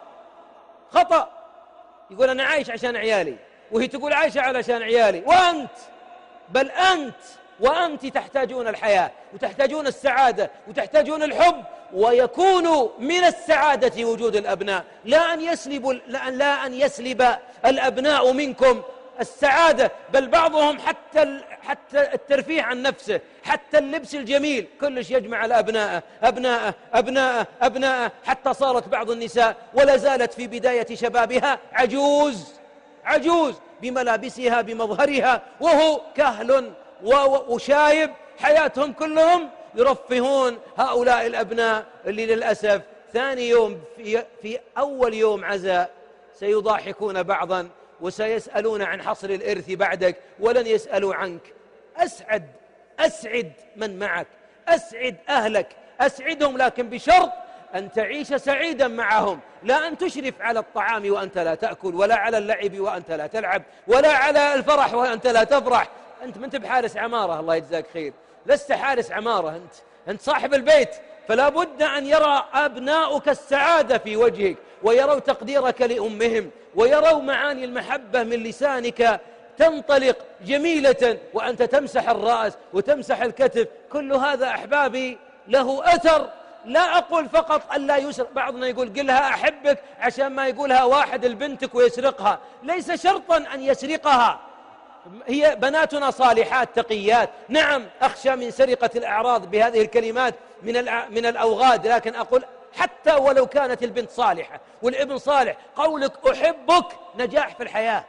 خطأ. يقول أنا عايش عشان عيالي، وهي تقول عايشة علشان عيالي، وأنت بل أنت وأنت تحتاجون الحياة وتحتاجون السعادة وتحتاجون الحب. ويكون من السعادة وجود الأبناء، لا أن يسلب لا أن يسلب الأبناء منكم السعادة، بل بعضهم حتى حتى الترفيه عن نفسه، حتى اللبس الجميل، كلش يجمع الأبناء أبناء أبناء أبناء حتى صارت بعض النساء ولا زالت في بداية شبابها عجوز عجوز بملابسها بمظهرها، وهو كهل وشايب. حياتهم كلهم يرفهون هؤلاء الأبناء اللي للأسف ثاني يوم في, في أول يوم عزاء سيضاحكون بعضا وسيسألون عن حصر الإرث بعدك ولن يسألوا عنك. أسعد أسعد من معك، أسعد أهلك، أسعدهم، لكن بشرط أن تعيش سعيدا معهم، لا أن تشرف على الطعام وأنت لا تأكل، ولا على اللعب وأنت لا تلعب، ولا على الفرح وأنت لا تفرح. أنت ما أنت بحارس عمارة، الله يجزاك خير، لست حارس عمارة، أنت أنت صاحب البيت. فلا بد أن يرى أبناؤك السعادة في وجهك، ويروا تقديرك لأمهم، ويروا معاني المحبة من لسانك تنطلق جميلة وأنت تمسح الرأس وتمسح الكتف. كل هذا أحبابي له أثر. لا أقول فقط أن لا يسرق، بعضنا يقول قلها أحبك عشان ما يقولها واحد لبنتك ويسرقها، ليس شرطا أن يسرقها، هي بناتنا صالحات تقيات. نعم أخشى من سرقة الأعراض بهذه الكلمات من من الأوغاد، لكن أقول حتى ولو كانت البنت صالحة والابن صالح، قولك أحبك نجاح في الحياة.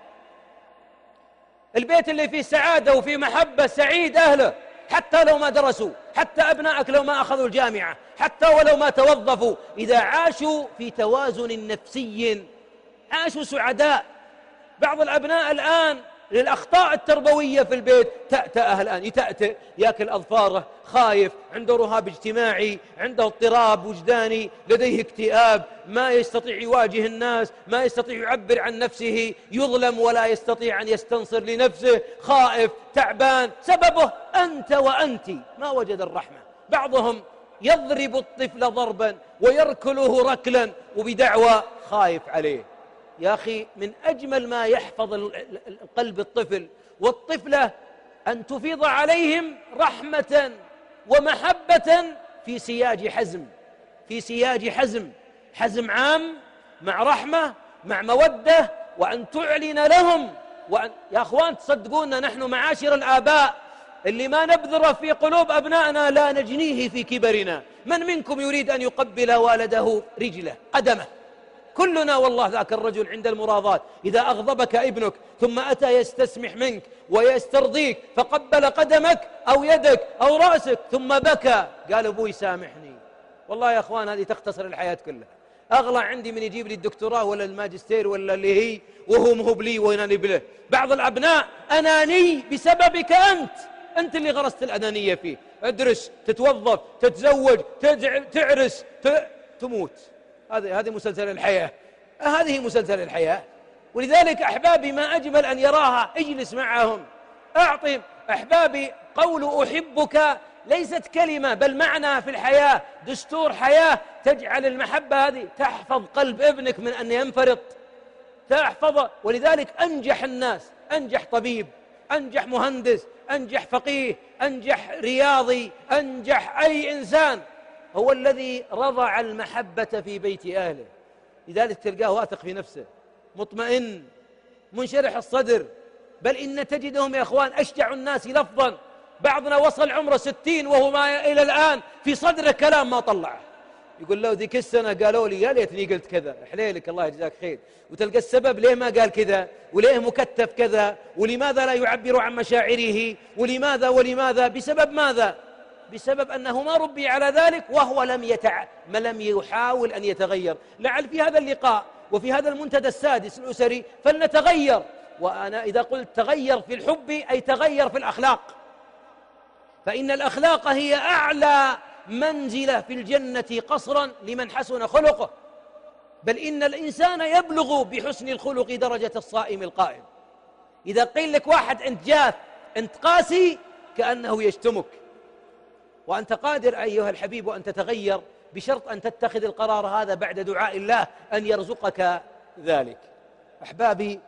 البيت اللي فيه سعادة وفيه محبة سعيد أهله، حتى لو ما درسوا، حتى أبنائك لو ما أخذوا الجامعة، حتى ولو ما توظفوا، إذا عاشوا في توازن نفسي عاشوا سعداء. بعض الأبناء الآن للأخطاء التربوية في البيت تأتأه الآن، يتأتأ، يأكل أظفاره، خايف، عنده رهاب اجتماعي، عنده اضطراب وجداني، لديه اكتئاب، ما يستطيع يواجه الناس، ما يستطيع يعبر عن نفسه، يظلم ولا يستطيع أن يستنصر لنفسه، خائف، تعبان. سببه أنت وأنت، ما وجد الرحمة. بعضهم يضرب الطفل ضربا ويركله ركلا وبدعوى خايف عليه. يا أخي من أجمل ما يحفظ قلب الطفل والطفلة أن تفيض عليهم رحمة ومحبة في سياج حزم، في سياج حزم، حزم عام مع رحمة مع مودة، وأن تعلن لهم. وأن يا أخوان تصدقون نحن معاشر الآباء اللي ما نبذر في قلوب أبنائنا لا نجنيه في كبرنا. من منكم يريد أن يقبل والده رجله قدمه؟ كلنا والله ذاك الرجل عند المراضات إذا أغضبك ابنك ثم أتى يستسمح منك ويسترضيك فقبل قدمك أو يدك أو رأسك ثم بكى قال أبوي سامحني، والله يا أخوان هذه تختصر الحياة كلها. أغلى عندي من يجيب لي الدكتوراه ولا الماجستير ولا اللي هي وهو مهب لي وأناني بله. بعض الأبناء أناني بسببك أنت، أنت اللي غرست الأنانية فيه. ادرس، تتوظف، تتزوج، تعرس، تموت. هذه هذه مسلسل الحياة، هذه مسلسل الحياة. ولذلك أحبابي ما أجمل أن يراها. اجلس معهم، أعطي أحبابي. قول أحبك ليست كلمة بل معنى في الحياة، دستور حياة تجعل المحبة هذه تحفظ قلب ابنك من أن ينفرط، تحفظ. ولذلك أنجح الناس، أنجح طبيب، أنجح مهندس، أنجح فقيه، أنجح رياضي، أنجح أي إنسان هو الذي رضع المحبة في بيت أهله. لذلك تلقاه واثق في نفسه، مطمئن، منشرح الصدر، بل إن تجدهم يا أخوان أشجع الناس لفظا. بعضنا وصل عمره ستين وهو ما إلى الآن في صدره كلام ما طلعه، يقول له ذيك السنة قالوا لي يا ليتني قلت كذا، حليلك الله يجزاك خير، وتلقى السبب ليه ما قال كذا، وليه مكتف كذا، ولماذا لا يعبر عن مشاعره، ولماذا ولماذا بسبب ماذا؟ بسبب أنه ما ربي على ذلك، وهو لم يتع... ما لم يحاول أن يتغير. لعل في هذا اللقاء وفي هذا المنتدى السادس الأسري فلنتغير. وأنا إذا قلت تغير في الحب أي تغير في الأخلاق، فإن الأخلاق هي أعلى منزلة في الجنة قصرا لمن حسن خلقه، بل إن الإنسان يبلغ بحسن الخلق درجة الصائم القائم. إذا قيل لك واحد أنت جاف أنت قاسي كأنه يشتمك، وأنت قادر أيها الحبيب أن تتغير بشرط أن تتخذ القرار هذا بعد دعاء الله أن يرزقك ذلك. أحبابي،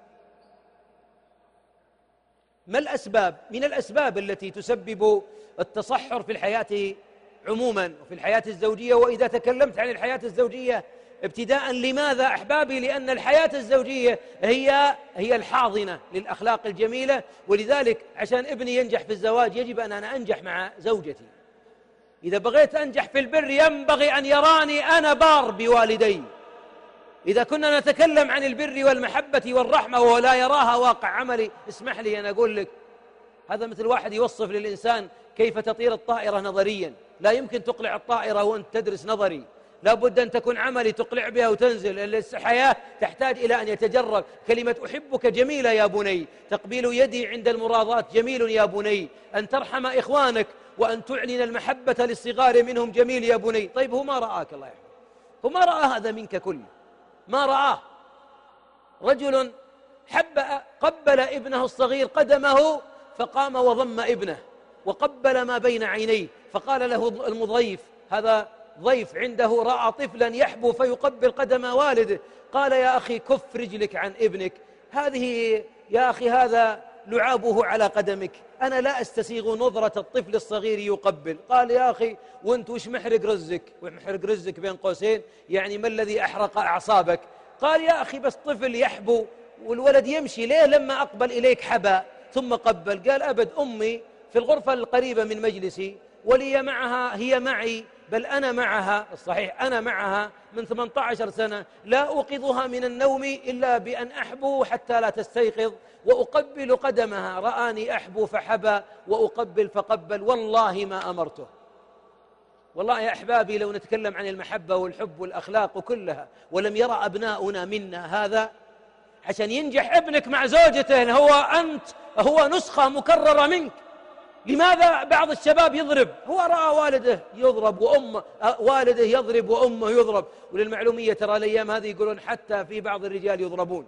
ما الأسباب؟ من الأسباب التي تسبب التصحر في الحياة عموما وفي الحياة الزوجية، وإذا تكلمت عن الحياة الزوجية ابتداء لماذا أحبابي؟ لأن الحياة الزوجية هي هي الحاضنة للأخلاق الجميلة، ولذلك عشان ابني ينجح في الزواج يجب أن أنا أنجح مع زوجتي. إذا بغيت أنجح في البر ينبغي أن يراني أنا بار بوالدي. إذا كنا نتكلم عن البر والمحبة والرحمة وهو لا يراها واقع عملي، اسمح لي أنا أقول لك هذا مثل واحد يوصف للإنسان كيف تطير الطائرة نظريا. لا يمكن تقلع الطائرة وأنت تدرس نظري، لا بد أن تكون عملي تقلع بها وتنزل. الحياة تحتاج إلى أن يتجرب. كلمة أحبك جميلة يا بني، تقبيل يدي عند المراضات جميل يا بني، أن ترحم إخوانك وأن تعلن المحبة للصغار منهم جميل يا بني. طيب هو ما رآك الله يحفظه، هو ما رأى هذا منك كله، ما رآه. رجل حب قبل ابنه الصغير قدمه فقام وضم ابنه وقبل ما بين عينيه، فقال له المضيف، هذا ضيف عنده رأى طفلا يحبو فيقبل قدم والده، قال يا أخي كف رجلك عن ابنك، هذه يا أخي هذا لعابه على قدمك، أنا لا أستسيغ نظرة الطفل الصغير يقبل. قال يا أخي وانت وش محرق رزك؟ ومحرق رزك بين قوسين يعني ما الذي أحرق أعصابك؟ قال يا أخي بس طفل يحبو والولد يمشي، ليه لما أقبل إليك حبا ثم قبل؟ قال أبد، أمي في الغرفة القريبة من مجلسي ولي معها، هي معي بل أنا معها، الصحيح أنا معها من ثمانية عشر سنة، لا أوقظها من النوم إلا بأن أحبو حتى لا تستيقظ وأقبل قدمها، رآني أحبو فحبى وأقبل فقبل، والله ما أمرته. والله يا أحبابي لو نتكلم عن المحبة والحب والأخلاق كلها ولم يرى أبناؤنا منا هذا، عشان ينجح ابنك مع زوجته هو أنت هو نسخة مكررة منك. لماذا بعض الشباب يضرب؟ هو رأى والده يضرب وأمه والده يضرب وأمه يضرب. وللمعلومية ترى الأيام هذه يقولون حتى في بعض الرجال يضربون،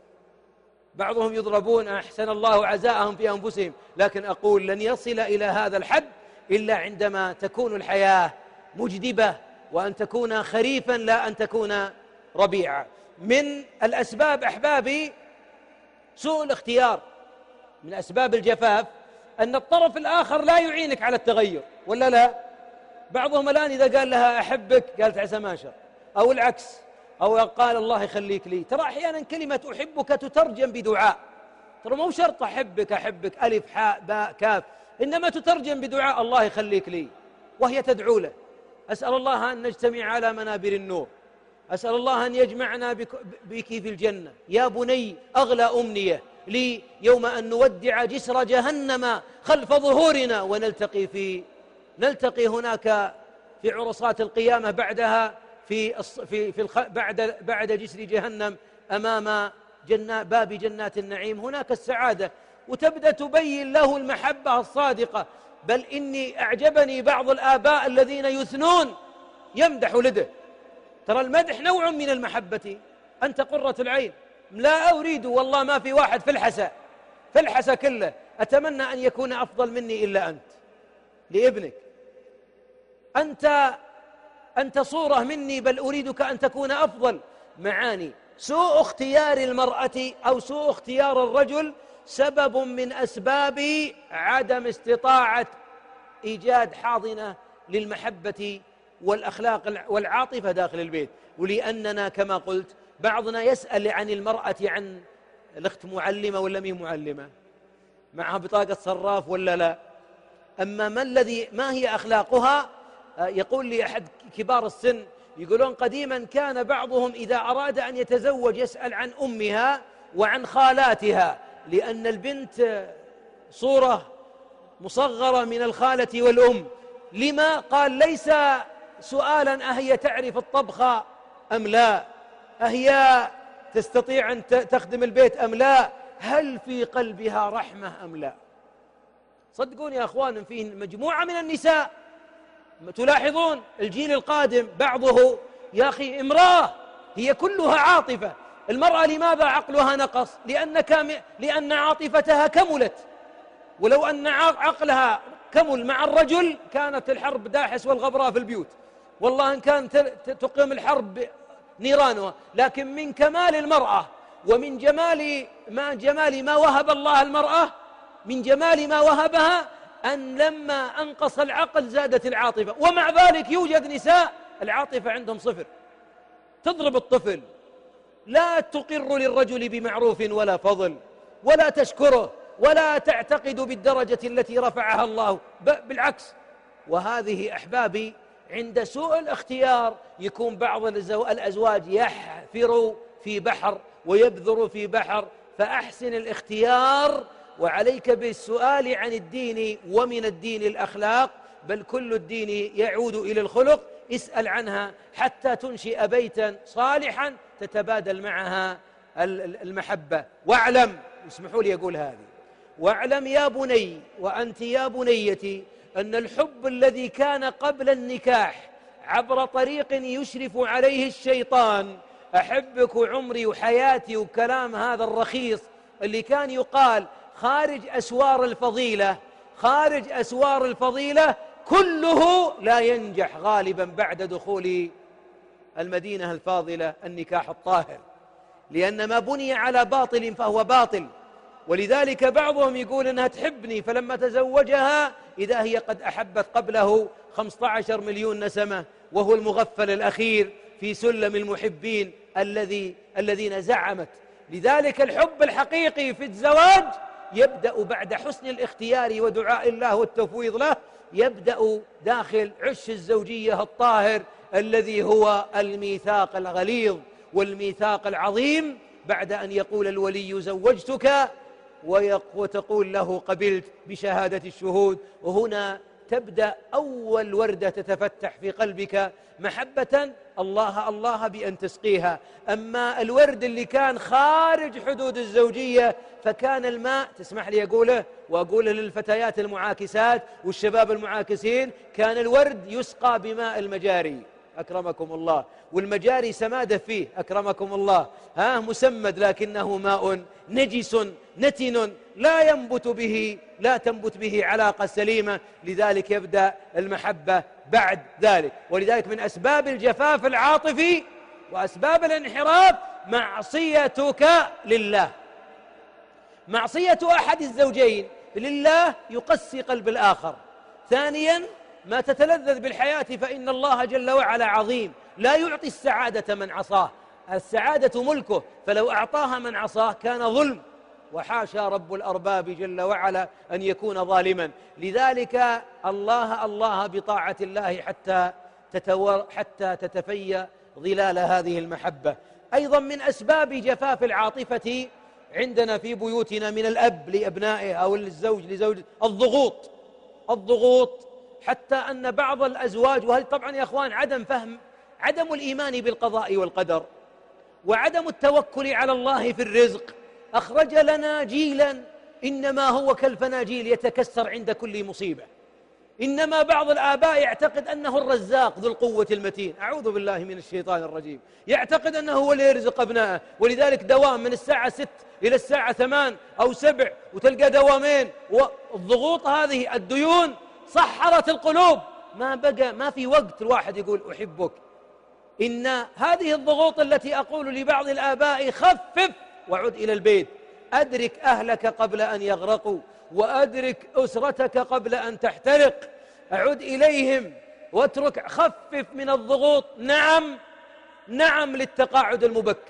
بعضهم يضربون أحسن الله عزاءهم في أنفسهم، لكن أقول لن يصل إلى هذا الحد إلا عندما تكون الحياة مجدبة وأن تكون خريفا لا أن تكون ربيعا. من الأسباب أحبابي سوء الاختيار، من أسباب الجفاف أن الطرف الآخر لا يعينك على التغير، ولا لا؟ بعضهم الآن إذا قال لها أحبك قالت عسى ما شاء، أو العكس، أو قال الله يخليك لي. ترى أحيانا كلمة أحبك تترجم بدعاء، ترى مو شرط أحبك أحبك ألف حاء باء كاف، إنما تترجم بدعاء الله يخليك لي، وهي تدعو له. أسأل الله أن نجتمع على منابر النور، أسأل الله أن يجمعنا بك, بك في الجنة يا بني، أغلى أمنية لي يوم أن نودع جسر جهنم خلف ظهورنا ونلتقي في نلتقي هناك في عرصات القيامة بعدها في في في الخ... بعد بعد جسر جهنم أمام جنة باب جنات النعيم، هناك السعادة، وتبدأ تبين له المحبة الصادقة. بل إني أعجبني بعض الآباء الذين يثنون يمدح ولده. ترى المدح نوع من المحبة، أنت قرة العين، لا أريد والله ما في واحد في الحسا في الحسا كله أتمنى أن يكون أفضل مني إلا أنت لابنك، أنت أنت صورة مني بل أريدك أن تكون أفضل. معاني سوء اختيار المرأة أو سوء اختيار الرجل سبب من أسباب عدم استطاعة إيجاد حاضنة للمحبة والأخلاق والعاطفة داخل البيت. ولأننا كما قلت بعضنا يسأل عن المرأة عن الأخت معلمة ولا مي معلمة، معها بطاقة صراف ولا لا، أما ما الذي ما هي أخلاقها. يقول لي أحد كبار السن يقولون قديما كان بعضهم إذا أراد أن يتزوج يسأل عن أمها وعن خالاتها، لأن البنت صورة مصغرة من الخالة والأم. لما؟ قال ليس سؤالا أهي تعرف الطبخ أم لا، أهي تستطيع أن تخدم البيت أم لا، هل في قلبها رحمة أم لا. صدقون يا أخوان فيه مجموعة من النساء تلاحظون الجيل القادم بعضه يا أخي امرأة هي كلها عاطفة. المرأة لماذا عقلها نقص؟ لأن, كام... لأن عاطفتها كملت، ولو أن عقلها كمل مع الرجل كانت الحرب داحس والغبراء في البيوت، والله إن كانت تقيم الحرب نيرانها. لكن من كمال المرأة ومن جمال ما, جمال ما وهب الله المرأة، من جمال ما وهبها أن لما أنقص العقل زادت العاطفة. ومع ذلك يوجد نساء العاطفة عندهم صفر، تضرب الطفل، لا تقر للرجل بمعروف ولا فضل، ولا تشكره، ولا تعتقد بالدرجة التي رفعها الله، بالعكس. وهذه أحبابي عند سوء الاختيار يكون بعض الأزواج يحفر في بحر ويبذر في بحر. فأحسن الاختيار، وعليك بالسؤال عن الدين، ومن الدين الأخلاق، بل كل الدين يعود إلى الخلق. اسأل عنها حتى تنشئ بيتا صالحا تتبادل معها المحبة. واعلم، اسمحوا لي أقول هذه، واعلم يا بني وأنت يا بنيتي أن الحب الذي كان قبل النكاح عبر طريق يشرف عليه الشيطان، أحبك وعمري وحياتي وكلام هذا الرخيص اللي كان يقال خارج أسوار الفضيلة، خارج أسوار الفضيلة كله لا ينجح غالبا بعد دخول المدينة الفاضلة النكاح الطاهر، لأن ما بني على باطل فهو باطل. ولذلك بعضهم يقول إنها تحبني، فلما تزوجها إذا هي قد أحبت قبله خمسة عشر مليون نسمة، وهو المغفل الأخير في سلم المحبين الذي الذين زعمت. لذلك الحب الحقيقي في الزواج يبدأ بعد حسن الاختيار ودعاء الله والتفويض له، يبدأ داخل عش الزوجية الطاهر الذي هو الميثاق الغليظ والميثاق العظيم، بعد أن يقول الولي زوجتك وتقول له قبلت بشهادة الشهود. وهنا تبدأ أول وردة تتفتح في قلبك محبة الله الله بأن تسقيها. أما الورد اللي كان خارج حدود الزوجية فكان الماء، تسمح لي أقوله وأقوله للفتيات المعاكسات والشباب المعاكسين، كان الورد يسقى بماء المجاري أكرمكم الله، والمجاري سمادة فيه أكرمكم الله، ها مسمد لكنه ماء نجس نتن لا ينبت به لا تنبت به علاقة سليمة. لذلك يبدأ المحبة بعد ذلك. ولذلك من أسباب الجفاف العاطفي وأسباب الانحراف معصيتك لله. معصية أحد الزوجين لله يقسي قلب الآخر. ثانيا ما تتلذذ بالحياة، فإن الله جل وعلا عظيم لا يعطي السعادة من عصاه، السعادة ملكه، فلو أعطاها من عصاه كان ظلم، وحاشا رب الأرباب جل وعلا أن يكون ظالما. لذلك الله الله بطاعة الله حتى تتور حتى تتفيأ ظلال هذه المحبة. أيضا من أسباب جفاف العاطفة عندنا في بيوتنا من الأب لأبنائه أو الزوج لزوجته الضغوط الضغوط حتى أن بعض الأزواج، وهل طبعا يا أخوان عدم فهم، عدم الإيمان بالقضاء والقدر وعدم التوكل على الله في الرزق أخرج لنا جيلا إنما هو كالفناجيل يتكسر عند كل مصيبة. إنما بعض الآباء يعتقد أنه الرزاق ذو القوة المتين، أعوذ بالله من الشيطان الرجيم، يعتقد أنه هو اللي يرزق أبنائه، ولذلك دوام من الساعة ست إلى الساعة ثمان أو سبع وتلقى دوامين. والضغوط هذه الديون صحرت القلوب، ما بقى ما في وقت الواحد يقول أحبك. إن هذه الضغوط التي أقول لبعض الآباء خفف وعد إلى البيت، أدرك أهلك قبل أن يغرقوا، وأدرك أسرتك قبل أن تحترق، أعد إليهم واترك، خفف من الضغوط. نعم نعم للتقاعد المبكر،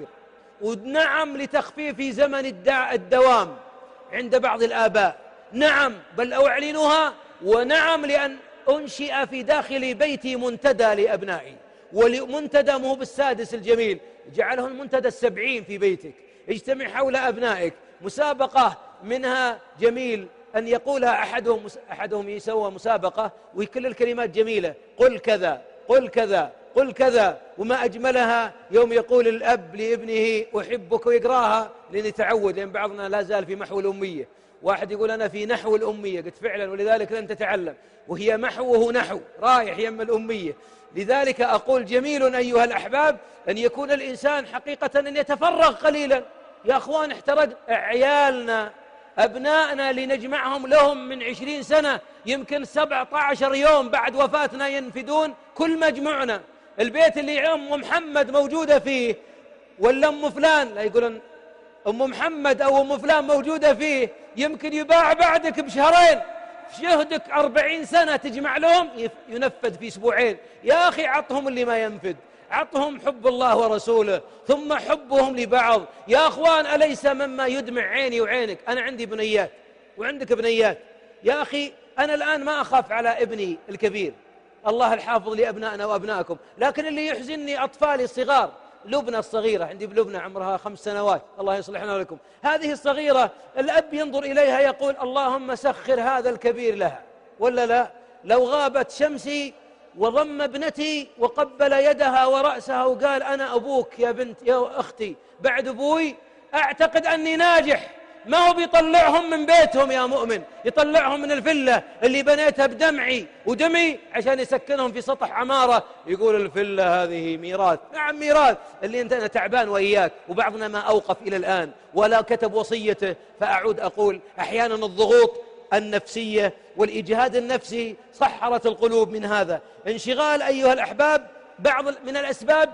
ونعم لتخفيف زمن الدوام عند بعض الآباء، نعم بل أعلنها، ونعم لأن أنشئ في داخل بيتي منتدى لأبنائي، ومنتدى مو بالسادس الجميل، جعله المنتدى السبعين في بيتك. اجتمع حول أبنائك، مسابقة منها جميل أن يقولها أحدهم أحدهم يسوى مسابقة وكل الكلمات جميلة، قل كذا قل كذا قل كذا، وما أجملها يوم يقول الأب لابنه أحبك ويقراها، لأن يتعود، لأن بعضنا لا زال في محو الأمية. واحد يقول أنا في نحو الأمية، قلت فعلا، ولذلك لن تتعلم، وهي محو وهو نحو، رايح يم الأمية. لذلك أقول جميل أيها الأحباب أن يكون الإنسان حقيقة أن يتفرغ قليلا. يا أخوان احترج عيالنا أبنائنا لنجمعهم لهم من عشرين سنة، يمكن سبعة عشر يوم بعد وفاتنا ينفدون كل مجموعنا. البيت اللي أم محمد موجودة فيه ولا أم فلان، لا يقولون أم محمد أو أم فلان موجودة فيه، يمكن يباع بعدك بشهرين. شهدك أربعين سنة تجمع لهم ينفذ في أسبوعين. يا أخي عطهم اللي ما ينفذ، عطهم حب الله ورسوله ثم حبهم لبعض. يا أخوان أليس مما يدمع عيني وعينك؟ أنا عندي بنيات وعندك بنيات. يا أخي أنا الآن ما أخاف على ابني الكبير، الله الحافظ لأبنائنا وأبنائكم، لكن اللي يحزنني أطفالي الصغار. لبنى الصغيرة، عندي بلبنى عمرها خمس سنوات، الله يصلحنا لكم. هذه الصغيرة الأب ينظر إليها يقول اللهم سخر هذا الكبير لها، ولا لا؟ لو غابت شمسي وضم ابنتي وقبل يدها ورأسها وقال أنا أبوك يا بنت يا أختي بعد أبوي، أعتقد أني ناجح. ما هو بيطلعهم من بيتهم يا مؤمن، يطلعهم من الفلة اللي بنيتها بدمعي ودمي عشان يسكنهم في سطح عمارة، يقول الفلة هذه ميراث. نعم ميراث، اللي انت أنا تعبان وإياك، وبعضنا ما أوقف إلى الآن ولا كتب وصيته. فأعود أقول أحيانا الضغوط النفسية والإجهاد النفسي سحرت القلوب من هذا. انشغال أيها الأحباب، بعض من الأسباب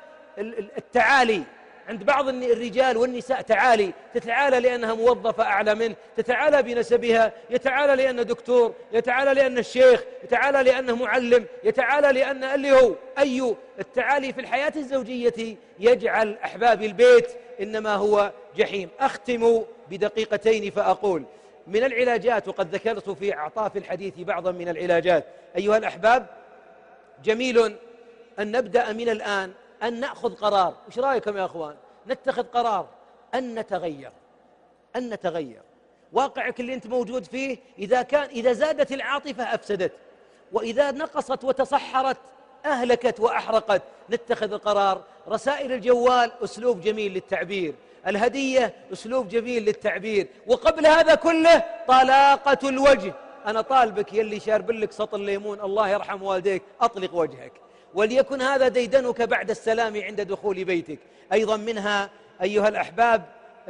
التعالي عند بعض الرجال والنساء، تعالي، تتعالى لأنها موظفة أعلى منه، تتعالى بنسبها، يتعالى لأنه دكتور، يتعالى لأنه الشيخ، يتعالى لأنه معلم، يتعالى لأن اللي هو أي التعالي في الحياة الزوجية يجعل أحباب البيت إنما هو جحيم. أختم بدقيقتين فأقول من العلاجات، وقد ذكرت في أعطاف الحديث بعضا من العلاجات أيها الأحباب، جميل أن نبدأ من الآن أن نأخذ قرار. إيش رأيكم يا أخوان؟ نتخذ قرار أن نتغير، أن نتغير. واقعك اللي أنت موجود فيه إذا كان إذا زادت العاطفة أفسدت، وإذا نقصت وتصحرت أهلكت وأحرقت. نتخذ قرار. رسائل الجوال أسلوب جميل للتعبير، الهدية أسلوب جميل للتعبير، وقبل هذا كله طلاقة الوجه. أنا طالبك يلي شارب لك سطل ليمون الله يرحم والديك، أطلق وجهك، وليكن هذا ديدنك بعد السلام عند دخول بيتك. أيضا منها أيها الأحباب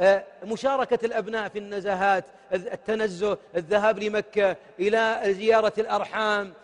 مشاركة الأبناء في النزهات، التنزه، الذهاب لمكة، إلى زيارة الأرحام،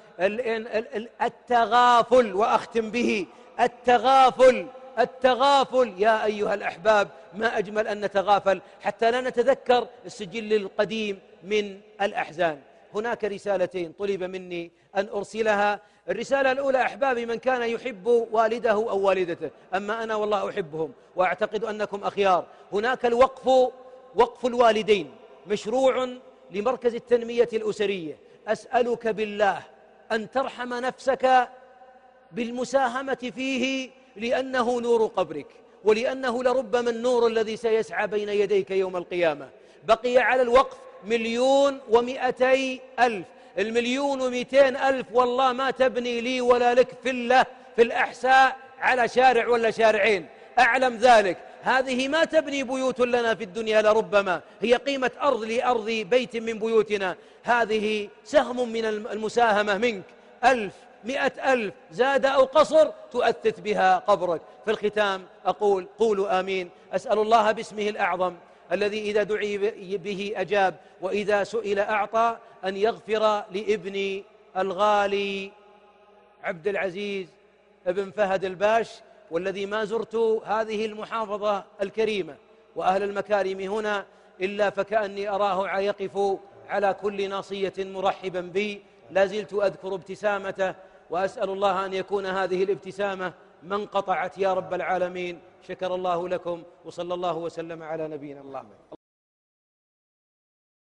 التغافل. وأختم به التغافل، التغافل يا أيها الأحباب، ما أجمل أن نتغافل حتى لا نتذكر السجل القديم من الأحزان. هناك رسالتين طلب مني أن أرسلها. الرسالة الأولى أحبابي من كان يحب والده أو والدته، أما أنا والله أحبهم وأعتقد أنكم أخيار. هناك الوقف، وقف الوالدين، مشروع لمركز التنمية الأسرية. أسألك بالله أن ترحم نفسك بالمساهمة فيه، لأنه نور قبرك، ولأنه لربما النور الذي سيسعى بين يديك يوم القيامة. بقي على الوقف مليون ومئتي ألف. المليون ومئتين ألف والله ما تبني لي ولا لك فلة في الأحساء على شارع ولا شارعين، أعلم ذلك. هذه ما تبني بيوت لنا في الدنيا، لربما هي قيمة أرض لأرض بيت من بيوتنا. هذه سهم من المساهمة منك، ألف، مئة ألف، زاد أو قصر، تؤثث بها قبرك. في الختام أقول قولوا آمين. أسأل الله باسمه الأعظم الذي إذا دعي به أجاب وإذا سئل أعطى أن يغفر لابني الغالي عبد العزيز ابن فهد الباش، والذي ما زرت هذه المحافظة الكريمة وأهل المكارم هنا إلا فكأني أراه يقف على كل ناصية مرحبا بي. لا زلت أذكر ابتسامته وأسأل الله أن يكون هذه الابتسامة ما انقطعت يا رب العالمين. شكر الله لكم، وصلى الله وسلم على نبينا محمد.